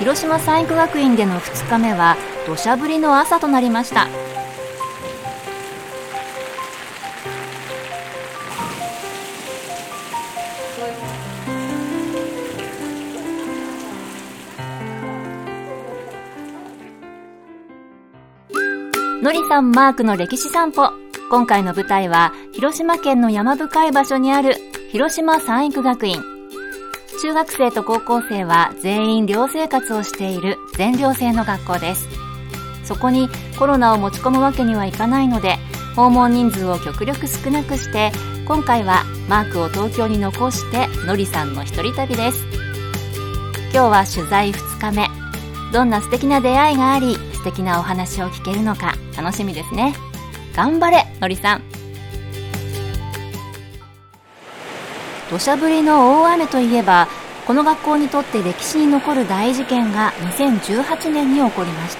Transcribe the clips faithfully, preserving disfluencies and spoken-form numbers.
広島産育学院でのふつかめは土砂降りの朝となりました。のりさんマークの歴史散歩。今回の舞台は広島県の山深い場所にある広島産育学院。中学生と高校生は全員寮生活をしている全寮制の学校です。そこにコロナを持ち込むわけにはいかないので、訪問人数を極力少なくして、今回はマークを東京に残してのりさんの一人旅です。今日は取材ふつかめ。どんな素敵な出会いがあり、素敵なお話を聞けるのか楽しみですね。頑張れのりさん。土砂降りの大雨といえば、この学校にとって歴史に残る大事件がにせんじゅうはちねんに起こりました。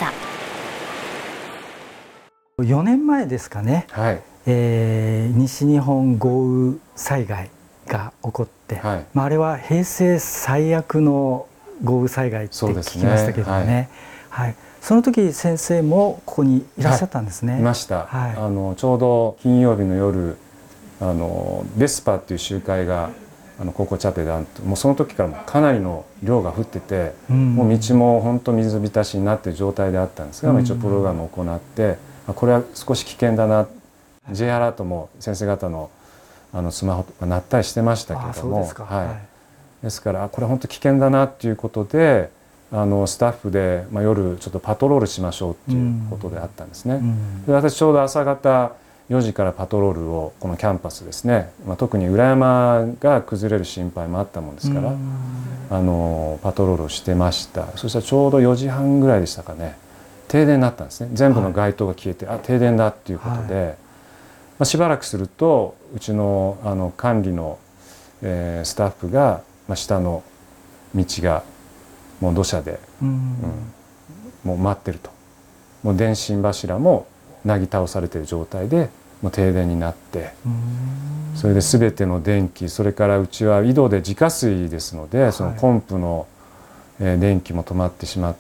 よねんまえですかね、はい、えー、西日本豪雨災害が起こって、はい、まあ、あれは平成最悪の豪雨災害って聞きましたけどね、ね、はいはい、その時先生もここにいらっしゃったんですね。 はい、いました、はい、あのちょうど金曜日の夜、あのベスパっていう集会があの高校チャペであって、もうその時からもかなりの量が降ってて、うん、もう道も本当水浸しになっている状態であったんですが、うん、一応プログラムを行って、これは少し危険だな、 J アラートも先生方のあのスマホが鳴ったりしてましたけれども、ですか、はい、はい、ですからこれ本当危険だなっていうことで、あのスタッフで、まあ、夜ちょっとパトロールしましょうっていうことであったんですね。うん、で私ちょうど朝方よじからパトロールをこのキャンパスですね、まあ、特に裏山が崩れる心配もあったもんですから、うん、あのパトロールをしてました。そしたらちょうどよじはんぐらいでしたかね、停電になったんですね。全部の街灯が消えて、はい、あ、停電だっていうことで、はい、まあ、しばらくするとうちの、あの管理の、えー、スタッフが、まあ、下の道がもう土砂で、うんうん、もう待ってると、もう電信柱もなぎ倒されている状態でもう停電になって、それで全ての電気、それからうちは井戸で自家水ですので、そのポンプの電気も止まってしまって、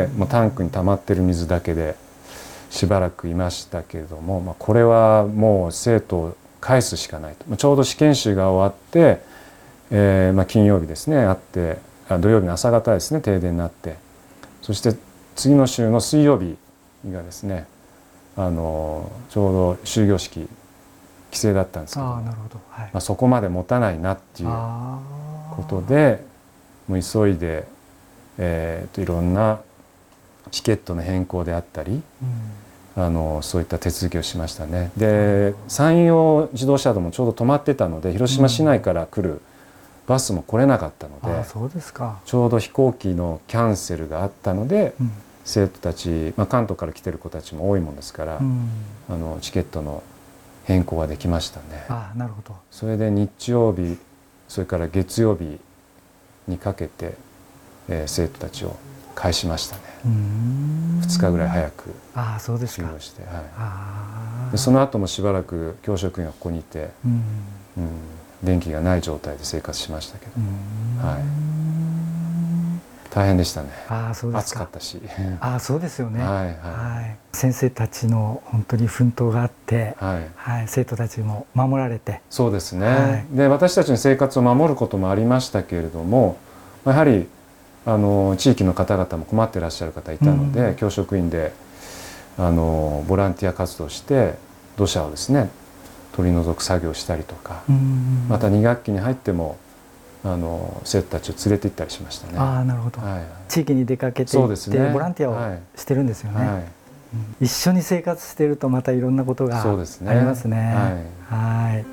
もうタンクに溜まってる水だけでしばらくいましたけれども、まあ、これはもう生徒を返すしかないと。ちょうど試験集が終わって、えーまあ、金曜日ですねあって、あ土曜日の朝方ですね停電になって、そして次の週の水曜日がですね、あのちょうど終業式帰省だったんですけど、あ、なるほど、はい、まあ、そこまで持たないなっていうことで、もう急いで、えー、といろんなチケットの変更であったり、うん、あのそういった手続きをしましたね。で、山陽自動車道もちょうど止まってたので、広島市内から来るバスも来れなかったので、うん、あ、そうですか、ちょうど飛行機のキャンセルがあったので、うん、生徒たち、まあ、関東から来てる子たちも多いもんですから、うん、あのチケットの変更ができましたね。あ、なるほど。それで日曜日、それから月曜日にかけて、えー、生徒たちを返しましたね。うーん、ふつかぐらい早く終了して、はい、あ、でその後もしばらく教職員がここにいて、うん、うん、電気がない状態で生活しましたけど、はい、大変でしたね。あ、そうですか。暑かったし。あ、そうですよね。はい、はい、はい、先生たちの本当に奮闘があって、はい、はい、生徒たちも守られて。そうですね。はい、で私たちの生活を守ることもありましたけれども、やはりあの地域の方々も困っていらっしゃる方いたので、うん、教職員であのボランティア活動して土砂をですね取り除く作業をしたりとか、うん、またに学期に入ってもあの生徒たちを連れて行ったりしましたね。あ、なるほど、はい、地域に出かけて行って、ね、ボランティアをしてるんですよね。はいはい、うん、一緒に生活しているとまたいろんなことがありますね。はい、はい。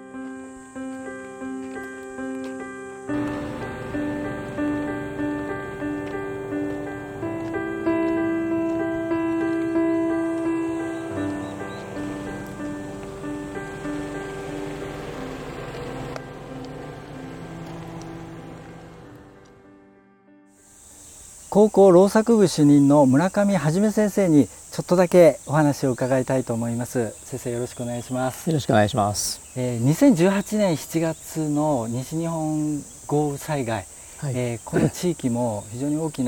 高校労作部主任の村上はじめ先生にちょっとだけお話を伺いたいと思います。先生、よろしくお願いします。 よろしくお願いします。 えー、にせんじゅうはちねんしちがつの西日本豪雨災害、はい、えー、この地域も非常に大きな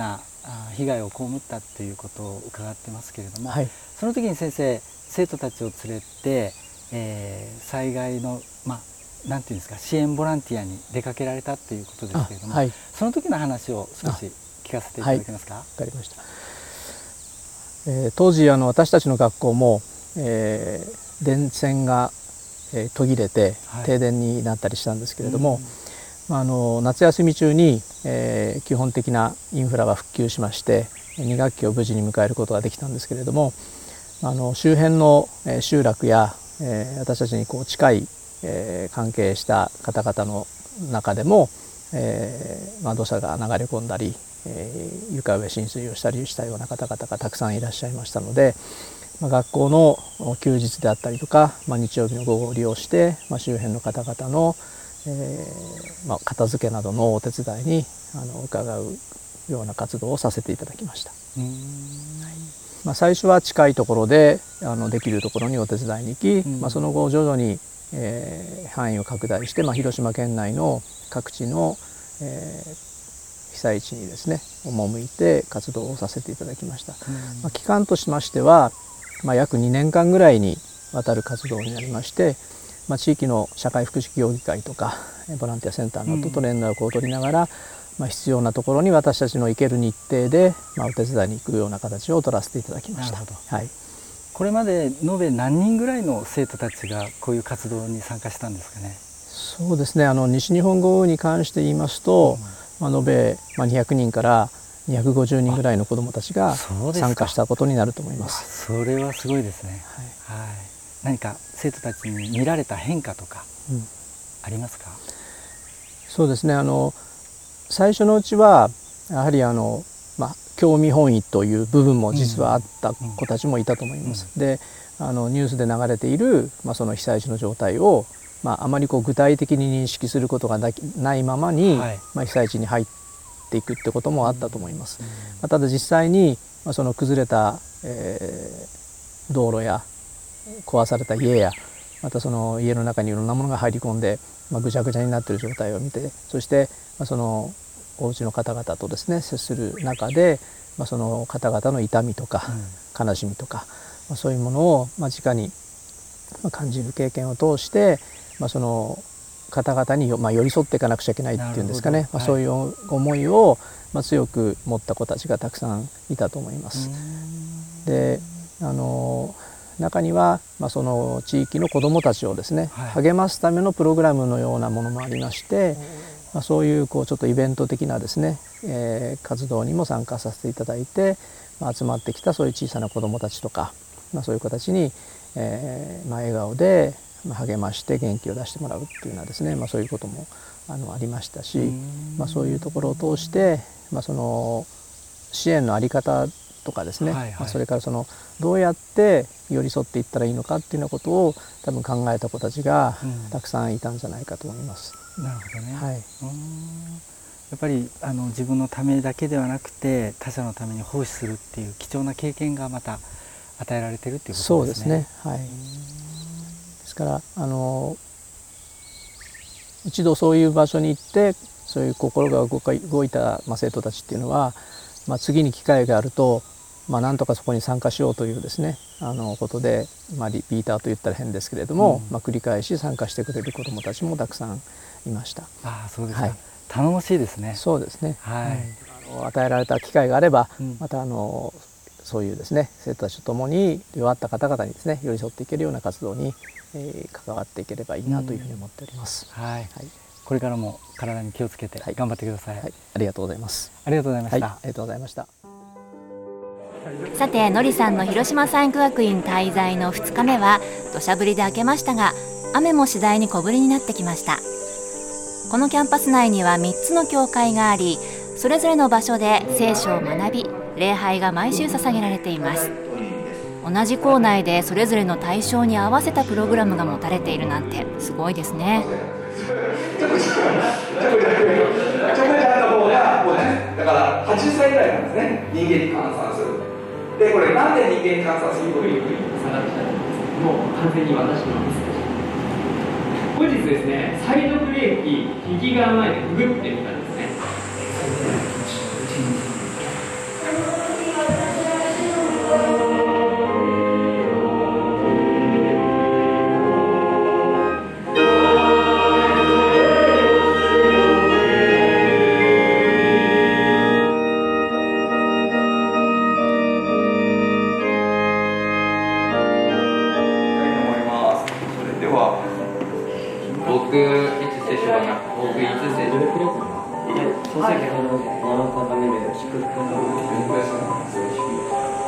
被害を被ったということを伺ってますけれども、 はい、その時に先生生徒たちを連れて、えー、災害のまあなんていうんですか支援ボランティアに出かけられたということですけれども、はい、その時の話を少し聞かせていただけますか。 わかりました。えー、当時あの私たちの学校も、えー、電線が、えー、途切れて停電になったりしたんですけれども、はい、あの夏休み中に、えー、基本的なインフラが復旧しましてに学期を無事に迎えることができたんですけれども、あの周辺の、えー、集落や、えー、私たちにこう近い、えー、関係した方々の中でも、えーまあ、土砂が流れ込んだり、えー、床上浸水をしたりしたような方々がたくさんいらっしゃいましたので、まあ、学校の休日であったりとか、まあ、日曜日の午後を利用して、まあ、周辺の方々の、えーまあ、片付けなどのお手伝いにあの伺うような活動をさせていただきました。うん、はい、まあ、最初は近いところであのできるところにお手伝いに行き、うん、まあ、その後徐々に、えー、範囲を拡大して、まあ、広島県内の各地の、えー被災地にですね赴いて活動をさせていただきました。うん、まあ、期間としましては、まあ、約にねんかんぐらいにわたる活動になりまして、まあ、地域の社会福祉協議会とかボランティアセンターなどと連絡を取りながら、うん、まあ、必要なところに私たちの行ける日程で、まあ、お手伝いに行くような形を取らせていただきました。はい、 これまで延べ何人ぐらいの生徒たちがこういう活動に参加したんですかね。 そうですね、あの西日本豪雨に関して言いますと、うん、まあ、延べにひゃくにんからにひゃくごじゅうにんぐらいの子どもたちが参加したことになると思います。 それはすごいですね。はい、はい、何か生徒たちに見られた変化とかありますか。うん、 そうですね、あの最初のうちはやはりあの、まあ、興味本位という部分も実はあった子たちもいたと思います。うんうん、であのニュースで流れている、まあ、その被災地の状態をまあ、あまりこう具体的に認識することがないままに、はい、まあ、被災地に入っていくってこともあったと思います。うん、まあ、ただ実際に、まあ、その崩れた、えー、道路や壊された家やまたその家の中にいろんなものが入り込んで、まあ、ぐちゃぐちゃになっている状態を見て、そして、まあ、そのお家の方々とですね接する中で、まあ、その方々の痛みとか悲しみとか、まあ、そういうものを間近に感じる経験を通して、まあ、その方々に、まあ、寄り添っていかなくちゃいけないっていうんですかね、まあ、そういう思いを、まあ、強く持った子たちがたくさんいたと思います。であの中には、まあ、その地域の子どもたちをですね、はい、励ますためのプログラムのようなものもありまして、まあ、そういう、こうちょっとイベント的なですね、えー、活動にも参加させていただいて、まあ、集まってきたそういう小さな子どもたちとか、まあ、そういう子たちに、えーまあ、笑顔で励まして元気を出してもらうっていうのはですね、まあ、そういうことも あのありましたし、まあ、そういうところを通して、まあ、その支援の在り方とかですね、はいはい、まあ、それからそのどうやって寄り添っていったらいいのかっていうようなことを多分考えた子たちがたくさんいたんじゃないかと思います。 うん、なるほどね。はい、やっぱりあの自分のためだけではなくて他者のために奉仕するっていう貴重な経験がまた与えられているっていうことですね。 そうですね。はい。ですからあの一度そういう場所に行ってそういう心が動か動いた、まあ、生徒たちっていうのは、まあ、次に機会があると、まあ、なんとかそこに参加しようというですねあのことで、まあ、リピーターと言ったら変ですけれども、うん、まあ、繰り返し参加してくれる子どもたちもたくさんいました。 ああ、そうですか。はい、頼もしいですね。 そうですね。 はい、 あの与えられた機会があれば、うん、またあのそういうですね生徒たちとともに弱った方々にですね寄り添っていけるような活動に、えー、関わっていければいいなというふうに思っております。 うん、はい、はい、これからも体に気をつけて頑張ってください。はいはい、 ありがとうございます。 ありがとうございました。 はい、ありがとうございました。 さて、のりさんの広島産育学院滞在のふつかめは土砂降りで明けましたが、雨も次第に小降りになってきました。このキャンパス内にはみっつの教会があり、それぞれの場所で聖書を学び、礼拝が毎週捧げられています。同じ校内でそれぞれの対象に合わせたプログラムが持たれているなんてすごいですね。 だからはちじゅっさいぐらいなんですね、人間に換算すると。でこれなんで人間に換算するというふうに下がってきたんですけども、完全に私のミスでした。後日ですね、サイドブレーキ右側前でくぐってみたんですね。 が大食い通信努力力そうするけどななかためで祝福のために勉強するのがすごい低い。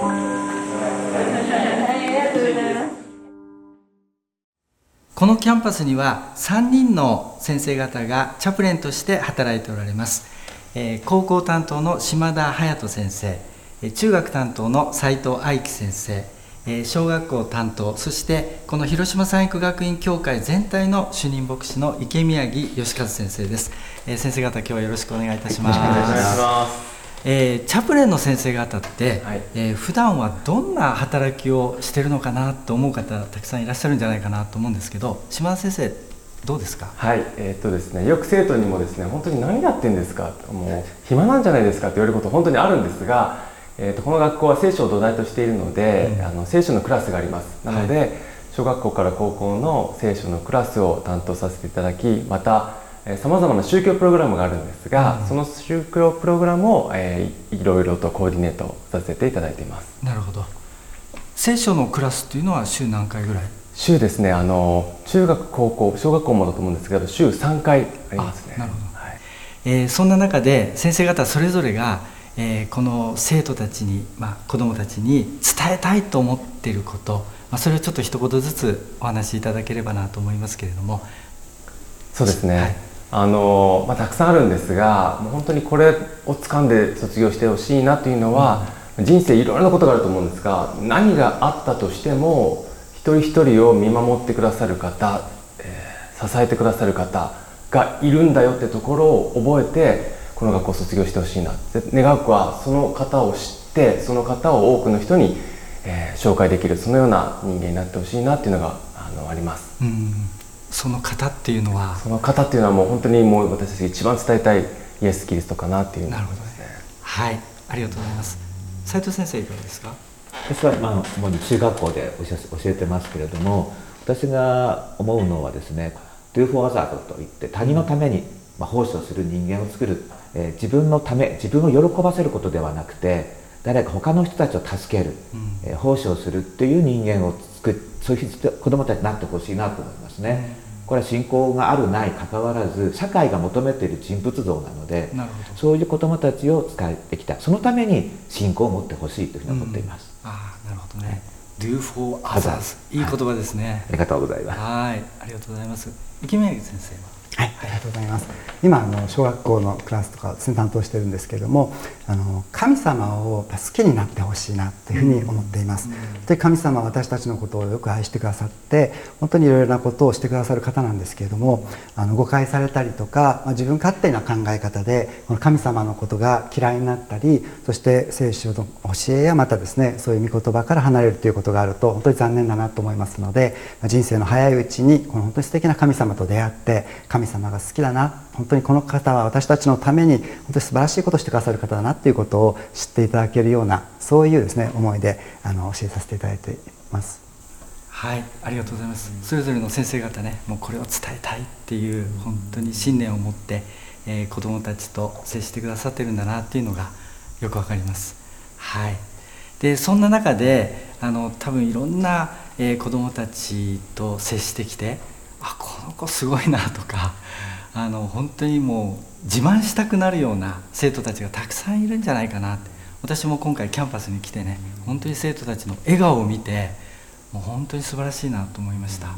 このキャンパスにはさんにんの先生方がチャプレンとして働いておられます。えー、高校担当の島田隼人先生、中学担当の斉藤愛樹先生、えー、小学校担当、そしてこの広島産育学院協会全体の主任牧師の池宮城義和先生です。えー、先生方、今日はよろしくお願いいたします。 よろしくお願いします。 えー、チャプレンの先生方って、 はい、 えー、普段はどんな働きをしてるのかなと思う方たくさんいらっしゃるんじゃないかなと思うんですけど、島田先生どうですか？ はい、えーっとですね、よく生徒にもですね、本当に何やってんですか、もう暇なんじゃないですかって言われること本当にあるんですが、えー、とこの学校は聖書を土台としているので、うん、あの聖書のクラスがあります。なので、はい、小学校から高校の聖書のクラスを担当させていただき、またさまざまな宗教プログラムがあるんですが、うん、その宗教プログラムを、えー、いろいろとコーディネートさせていただいています。 なるほど。聖書のクラスっていうのは週何回ぐらい？ 週ですね、あの中学高校小学校もだと思うんですけど、週さんかいありますね。 なるほど。はい、えー、そんな中で先生方それぞれが、えー、この生徒たちに、まあ、子どもたちに伝えたいと思っていること、まあ、それをちょっと一言ずつお話しいただければなと思いますけれども。 そうですね、 はい、 あのまあ、たくさんあるんですが、もう本当にこれを掴んで卒業してほしいなというのは、うん、人生いろいろなことがあると思うんですが、何があったとしても一人一人を見守ってくださる方、えー、支えてくださる方がいるんだよってところを覚えて、この学校を卒業してほしいな。で、願う子はその方を知って、その方を多くの人に、えー、紹介できる、そのような人間になってほしいなっていうのが あのあります。 うん、その方っていうのはその方っていうのはもう本当にもう私たちが一番伝えたいイエス・キリストかなっていう。 なるほどね。はい、ありがとうございます。斉藤先生いかがですか？ 私は、まあ、主に中学校で教えてますけれども、私が思うのはですね、Do for others といって他人のために、まあ、奉仕をする人間を作る、えー、自分のため、自分を喜ばせることではなくて、誰か他の人たちを助ける、うん、えー、奉仕をするっていう人間を作る、そういう子どもたちになってほしいなと思いますね。うん、これは信仰があるないかかわらず、社会が求めている人物像なので、そういう子どもたちを使ってきた、そのために信仰を持ってほしいというふうに思っています。 うん、ああ、なるほどね。Do for others、いい言葉ですね。 はい、ありがとうございます。 はい、ありがとうございます。池宮先生は？ はい、ありがとうございます。今あの小学校のクラスとかですね、担当してるんですけれども、あの神様を好きになってほしいなというふうに思っています。で、神様は私たちのことをよく愛してくださって、本当にいろいろなことをしてくださる方なんですけれども、あの誤解されたりとか、まあ、自分勝手な考え方でこの神様のことが嫌いになったり、そして聖書の教えやまたですね、そういう御言葉から離れるということがあると本当に残念だなと思いますので、人生の早いうちにこの本当に素敵な神様と出会って、神様が好きだな、本当にこの方は私たちのために本当に素晴らしいことをしてくださる方だなということを知っていただけるような、そういうですね思いであの教えさせていただいています。 はい、ありがとうございます。それぞれの先生方ね、もうこれを伝えたいっていう本当に信念を持って、えー、子どもたちと接してくださってるんだなっていうのがよくわかります。はい。で、そんな中であの多分いろんな、えー、子どもたちと接してきて、あ、この子すごいなとか、あの本当にもう自慢したくなるような生徒たちがたくさんいるんじゃないかなって。私も今回キャンパスに来てね、本当に生徒たちの笑顔を見て、もう本当に素晴らしいなと思いました。はい、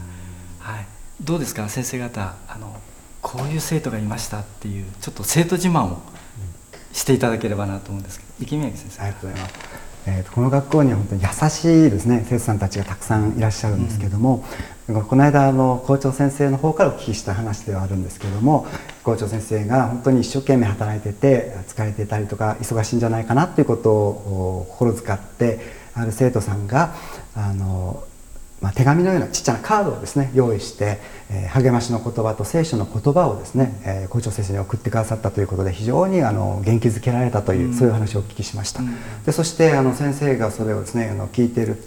どうですか先生方、あのこういう生徒がいましたっていうちょっと生徒自慢をしていただければなと思うんですけど、池宮先生。 ありがとうございます。えー、とこの学校には本当に優しいですね生徒さんたちがたくさんいらっしゃるんですけども、うん、この間あの校長先生の方からお聞きした話ではあるんですけども、校長先生が本当に一生懸命働いてて疲れていたりとか忙しいんじゃないかなということを心遣って、ある生徒さんがあのまあ、手紙のようなちっちゃなカードをですね用意して、えー、励ましの言葉と聖書の言葉をですね、えー、校長先生に送ってくださったということで、非常にあの元気づけられたという、うん、そういう話をお聞きしました。うん、でそしてあの先生がそれをですねあの聞いていると、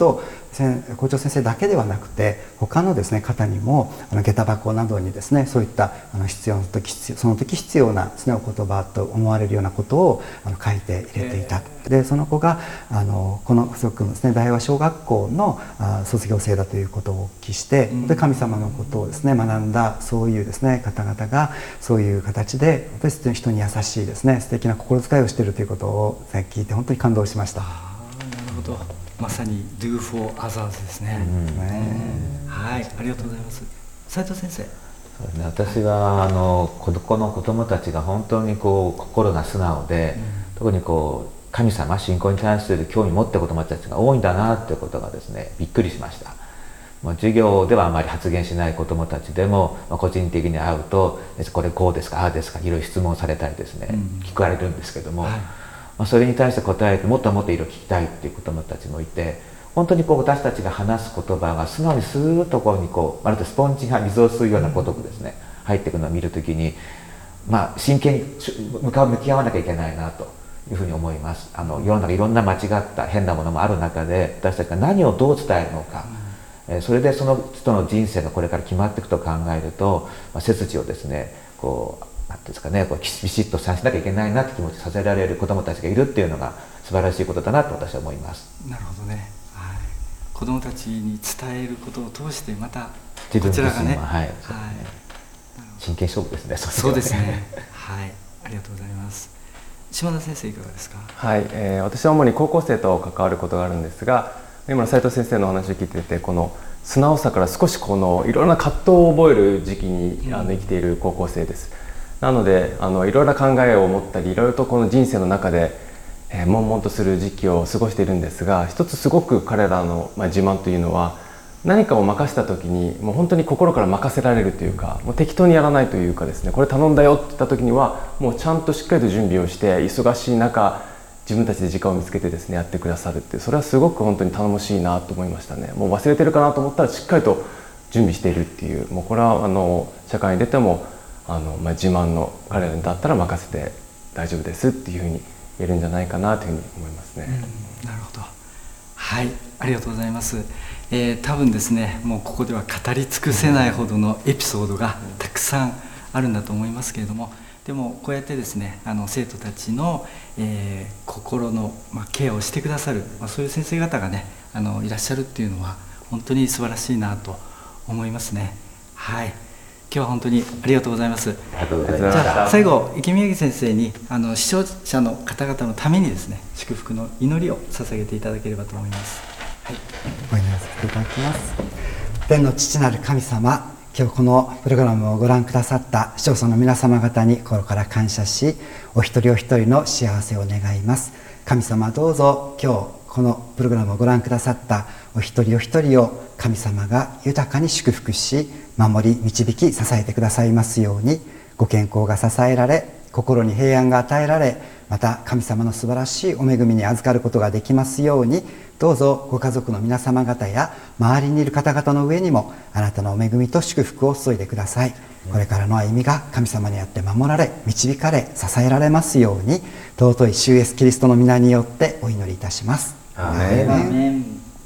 校長先生だけではなくて他のですね方にもあの下駄箱などにですねそういったあの必要な時その時必要なですねお言葉と思われるようなことをあの書いて入れていた。でその子があのこの附属のですね大和小学校のあ卒業生だということをお聞きして、で神様のことをですね学んだそういうですね方々がそういう形で本当に人に優しいですね素敵な心遣いをしているということを聞いて本当に感動しました。 あなるほど、まさに Do for others ですね。うんねはい、ありがとうございます。斉藤先生。 そうですね、私はあのこの子どもたちが本当にこう心が素直で、うん、特にこう神様信仰に対する興味を持っている子どもたちが多いんだなということがですねびっくりしました。まあ、授業ではあまり発言しない子どもたちでも、まあ、個人的に会うとこれこうですかああですかいろいろ質問されたりですね、うん、聞かれるんですけども、はい、まあ、それに対して答えてもっともっといろいろ聞きたいっていう子どもたちもいて、本当にこう私たちが話す言葉が素直にスーッところにこうまるでスポンジが水を吸うようなことがですね、うん、入っていくのを見るときに、まあ、真剣に向かう向き合わなきゃいけないなというふうに思います。あの世の中いろんな間違った変なものもある中で私たちが何をどう伝えるのか、うん、それでその人の人生がこれから決まっていくと考えると、まあ、背筋をですねこうなんていうんですかね、こうビシッとさせなきゃいけないなって気持ちさせられる子どもたちがいるっていうのが素晴らしいことだなと私は思います。 なるほどね、はい、子どもたちに伝えることを通してまたこちらがね、 はい、はい、真剣勝負ですね。 そうですねはい、ありがとうございます。島田先生いかがですか。 はい、えー、私は主に高校生と関わることがあるんですが、今の斉藤先生のお話を聞いててこの素直さから少しこのいろんな葛藤を覚える時期にあの生きている高校生です。なのであのいろいろな考えを持ったりいろいろとこの人生の中で、えー、悶々とする時期を過ごしているんですが、一つすごく彼らの、まあ、自慢というのは何かを任せた時にもう本当に心から任せられるというか、もう適当にやらないというかですね、これ頼んだよって言った時にはもうちゃんとしっかりと準備をして忙しい中自分たちで時間を見つけてですねやってくださるっていう、それはすごく本当に頼もしいなと思いましたね。もう忘れてるかなと思ったらしっかりと準備しているっていう、もうこれはあの社会に出てもあの、まあ、自慢の彼らだったら任せて大丈夫ですっていうふうに言えるんじゃないかなというふうに思いますね。 うん、なるほど、はい、ありがとうございます。えー、多分ですねもうここでは語り尽くせないほどのエピソードがたくさんあるんだと思いますけれども、でもこうやってですねあの生徒たちの、えー、心の、まあ、ケアをしてくださる、まあ、そういう先生方がねあのいらっしゃるっていうのは本当に素晴らしいなと思いますね。はい、今日は本当にありがとうございます。 ありがとうございました。 じゃあ最後池宮城先生にあの視聴者の方々のためにですね祝福の祈りを捧げていただければと思います。はい、 お祈りさせていただきます。天の父なる神様、今日このプログラムをご覧くださった視聴者の皆様方に心から感謝し、お一人お一人の幸せを願います。神様どうぞ今日このプログラムをご覧くださったお一人お一人を神様が豊かに祝福し守り導き支えてくださいますように、ご健康が支えられ心に平安が与えられ、また神様の素晴らしいお恵みに預かることができますように、どうぞご家族の皆様方や周りにいる方々の上にもあなたのお恵みと祝福を注いでください。これからの歩みが神様にあって守られ導かれ支えられますように、尊い主イエスキリストの皆によってお祈りいたします。 アーメン。アーメン。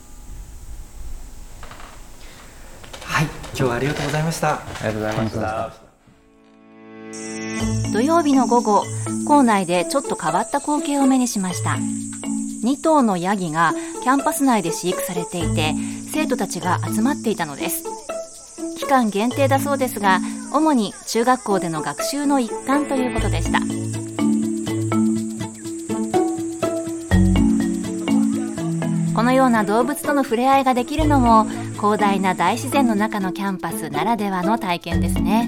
はい、今日はありがとうございました。 ありがとうございました。 土曜日の午後、校内でちょっと変わった光景を目にしました。に頭のヤギがキャンパス内で飼育されていて、生徒たちが集まっていたのです。期間限定だそうですが、主に中学校での学習の一環ということでした。このような動物との触れ合いができるのも広大な大自然の中のキャンパスならではの体験ですね。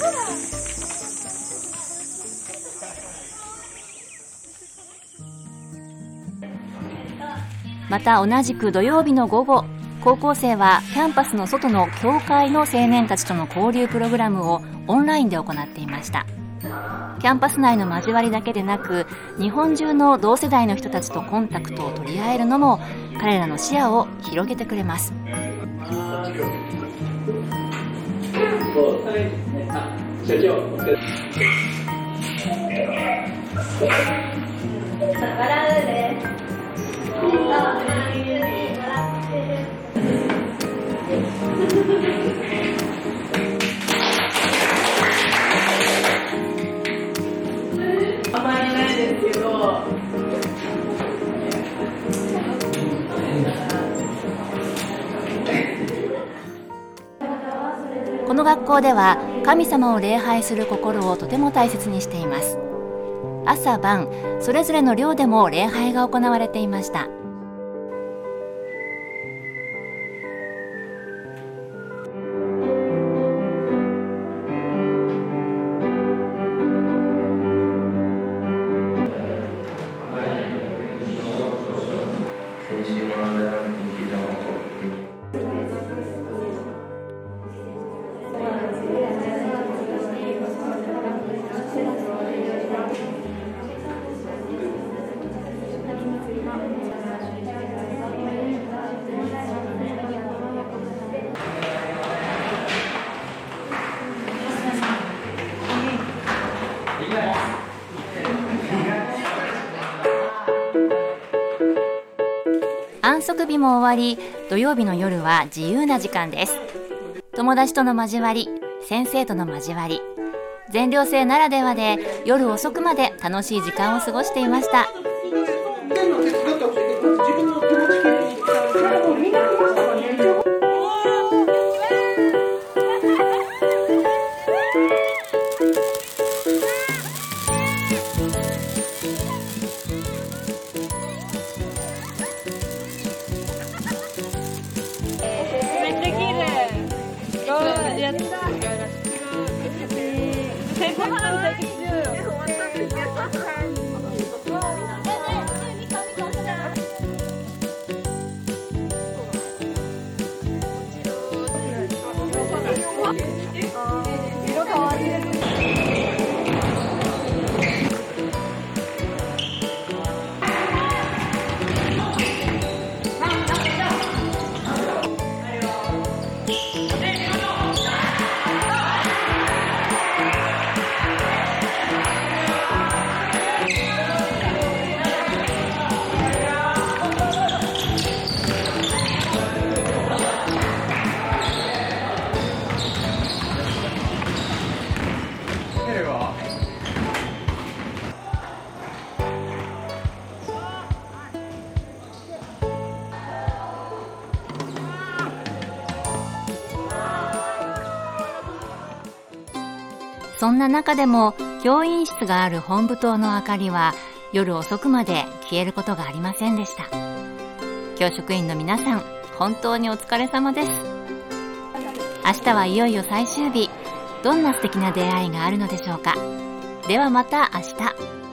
また同じく土曜日の午後、高校生はキャンパスの外の教会の青年たちとの交流プログラムをオンラインで行っていました。キャンパス内の交わりだけでなく、日本中の同世代の人たちとコンタクトを取り合えるのも彼らの視野を広げてくれます。 あまりないですけど、 この学校では神様を礼拝する心をとても大切にしています。朝晩それぞれの寮でも礼拝が行われていました。安息日も終わり、土曜日の夜は自由な時間です。友達との交わり、先生との交わり、全寮制ならではで夜遅くまで楽しい時間を過ごしていました。そんな中でも教員室がある本部棟の明かりは夜遅くまで消えることがありませんでした。教職員の皆さん、本当にお疲れ様です。明日はいよいよ最終日、どんな素敵な出会いがあるのでしょうか。ではまた明日。